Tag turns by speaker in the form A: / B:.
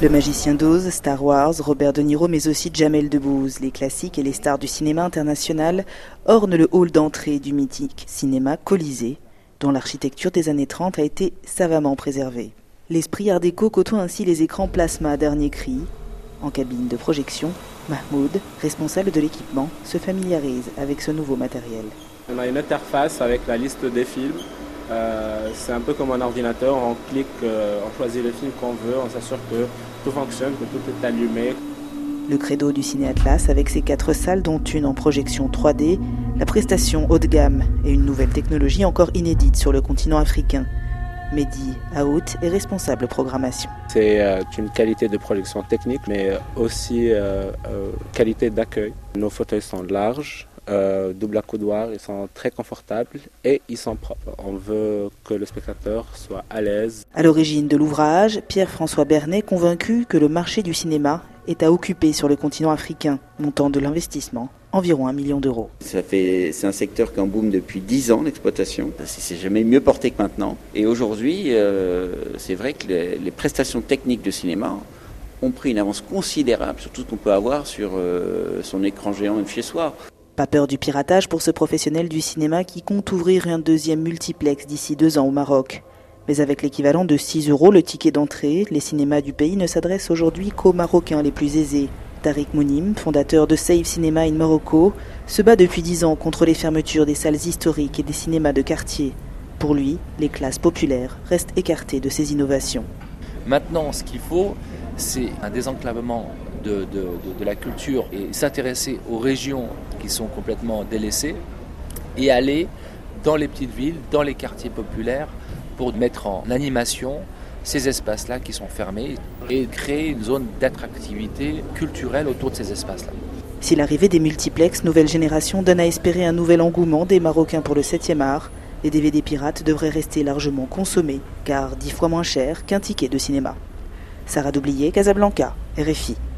A: Le Magicien d'Oz, Star Wars, Robert De Niro mais aussi Jamel Debbouze, les classiques et les stars du cinéma international ornent le hall d'entrée du mythique cinéma Colisée, dont l'architecture des années 30 a été savamment préservée. L'esprit art déco côtoie ainsi les écrans plasma dernier cri. En cabine de projection, Mahmoud, responsable de l'équipement, se familiarise avec ce nouveau matériel.
B: On a une interface avec la liste des films. C'est un peu comme un ordinateur, on clique, on choisit le film qu'on veut, on s'assure que tout fonctionne, que tout est allumé.
A: Le credo du Ciné Atlas avec ses 4 salles dont une en projection 3D, la prestation haut de gamme et une nouvelle technologie encore inédite sur le continent africain. Mehdi Aout est responsable programmation.
B: C'est une qualité de projection technique mais aussi qualité d'accueil. Nos fauteuils sont larges. Double accoudoir, ils sont très confortables et ils sont propres. On veut que le spectateur soit à l'aise.
A: À l'origine de l'ouvrage, Pierre-François Bernet convaincu que le marché du cinéma est à occuper sur le continent africain, montant de l'investissement environ 1 million d'euros.
C: C'est un secteur qui est en boom depuis 10 ans d'exploitation. C'est jamais mieux porté que maintenant. Et aujourd'hui, c'est vrai que les prestations techniques de cinéma ont pris une avance considérable sur tout ce qu'on peut avoir sur son écran géant même chez soi.
A: Pas peur du piratage pour ce professionnel du cinéma qui compte ouvrir un deuxième multiplex d'ici 2 ans au Maroc. Mais avec l'équivalent de 6 € le ticket d'entrée, les cinémas du pays ne s'adressent aujourd'hui qu'aux Marocains les plus aisés. Tariq Mounim, fondateur de Save Cinema in Morocco, se bat depuis 10 ans contre les fermetures des salles historiques et des cinémas de quartier. Pour lui, les classes populaires restent écartées de ces innovations.
D: Maintenant, ce qu'il faut, c'est un désenclavement de la culture et s'intéresser aux régions qui sont complètement délaissées et aller dans les petites villes, dans les quartiers populaires pour mettre en animation ces espaces-là qui sont fermés et créer une zone d'attractivité culturelle autour de ces espaces-là.
A: Si l'arrivée des multiplex nouvelle génération donne à espérer un nouvel engouement des Marocains pour le 7e art, les DVD pirates devraient rester largement consommés car 10 fois moins cher qu'un ticket de cinéma. Sarah Doublier, Casablanca, RFI.